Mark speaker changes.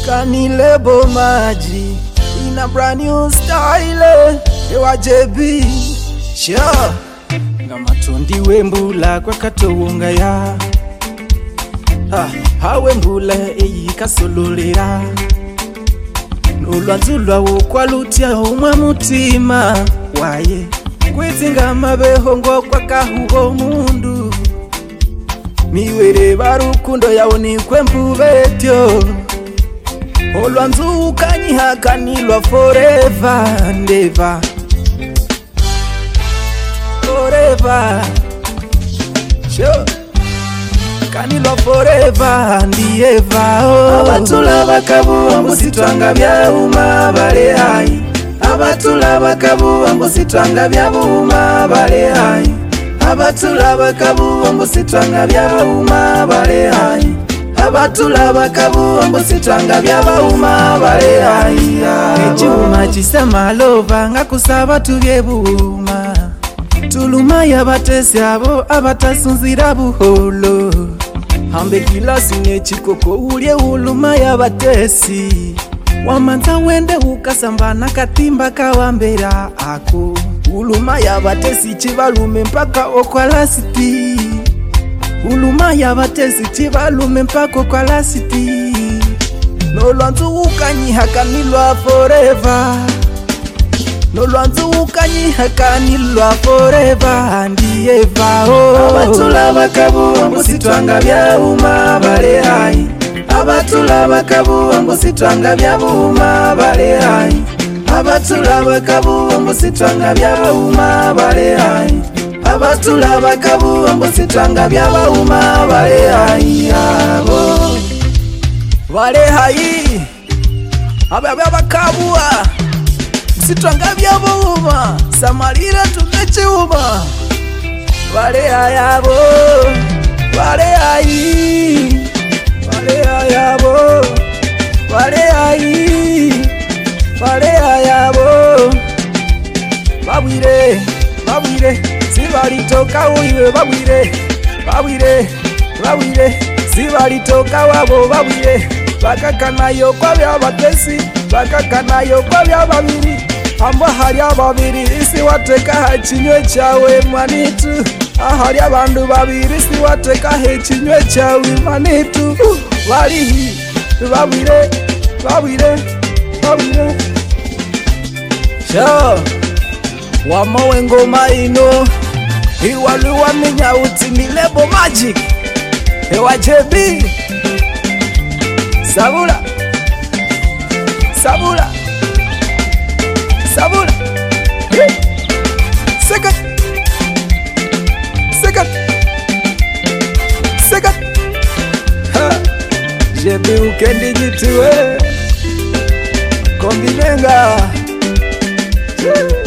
Speaker 1: Kanilebo Maji in a brand new style. Ewa JB sure ngamatundi wembula kwa katowunga ya hawe mbula eyi kasololera nolwanzulwa wokwalutia umwe mutima waye kwezinga mabeho ngo kwa kahuho mundu miwere barukundo yawo ni kwembubetyo olwanzu kanyihakanilwa forever and ever forever sure kanilwa forever and ever abatula bakabuwa mbusitwanga byauma bale hai abatula bakabuwa mbusitwanga byauma bale hai abatula bakabuwa mbusitwanga byauma bale hai abatula bakabuwa mbusitwanga byauma bale hai echuma chisama lova ngakusaba tubyebuma tuluma yabatesi abo abatasunzira buholo hambe kilasi nechikoko ulye uluma yabatesi wamanza wende ukasambana katimba kawambera ako uluma yabatesi chibalume mpaka okwalasiti uluma yabatesi chibalume mpaka okwalasiti nolwanzu ukanyihakanilwa forever nolwanzu ukanyihakanilwa forever and ever abatula bakabuwa mbusitwanga byauma bale hai abatula bakabuwa mbusitwanga byauma bale hai abatula bakabuwa mbusitwanga byauma bale hai abatula bakabuwa mbusitwanga byauma bale hai abo bale hai abakabuwa mbusitwanga byauma samalira tumechiuma bale hai abo bale hai bale ayabo bale ai bale ayabo babwire babwire sibalitoka uiwe babwire babwire babwire sibalitoka wabo babwire bakakanayo kwa byabatesi bakakanayo kwa byababiri amba hari ababiri isi wateka hachinywe chawe manitu ahari abandu babiri isi wateka hachinywe chawe manitu walihi babwire babwire babwire sho wamowe ngoma ino iwaluwa minyauti Milebo Magic ewa JB sabula sabula sabula second second second JB ukendi jituwe kombinenga